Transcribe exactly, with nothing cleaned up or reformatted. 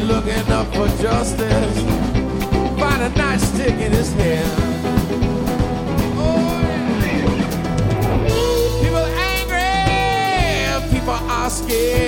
looking up for justice. Find a nightstick in his hair. Oh, yeah. People angry, people are scared.